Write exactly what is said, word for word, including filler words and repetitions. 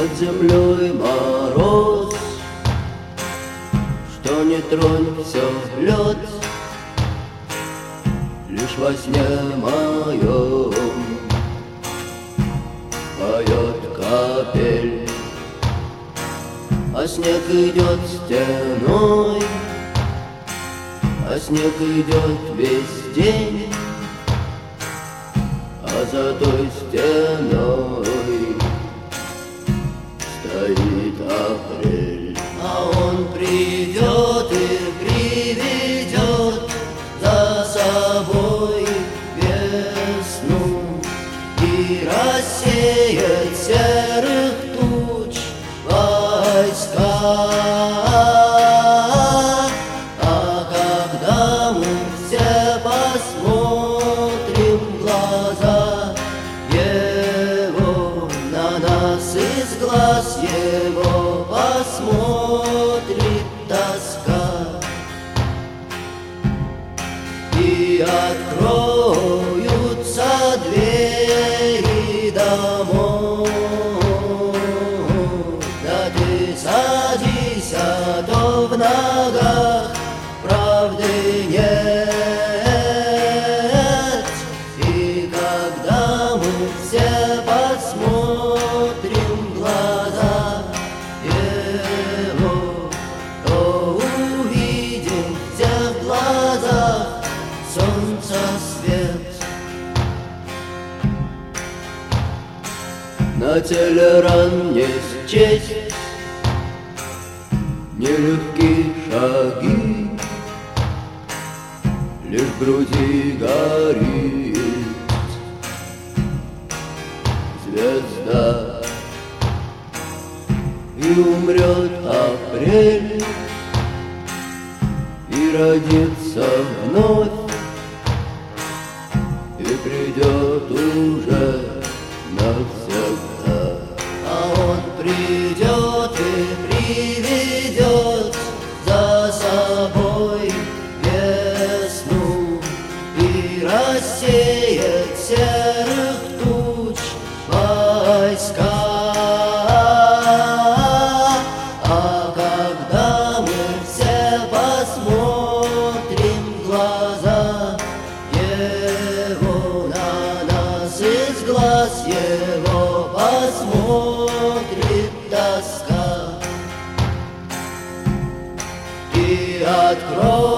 Над землей мороз, что не тронь, все лед. Лишь во сне моем поет капель, а снег идет стеной, а снег идет весь день, а за той стеной стоит апрель. А он придет и приведет за собой весну и рассеет серых туч войска. А когда мы все посмотрим в глаза его, на нас из глаз его посмотрит тоска, и откроются двери домов. Да ты садись, а то в ногах правды нет. И когда мы все посмотрим в глаза его, то увидим в тех глазах солнца свет. На теле ран не счесть нелегкие шаги, лишь в груди горит звезда. И умрет апрель, и родится вновь, и придет уже навсегда. А он придет и приведет за собой весну и рассеет серых туч войска. А когда мы все посмотрим в глаза его, на нас из глаз его посмотрит тоска, и откроет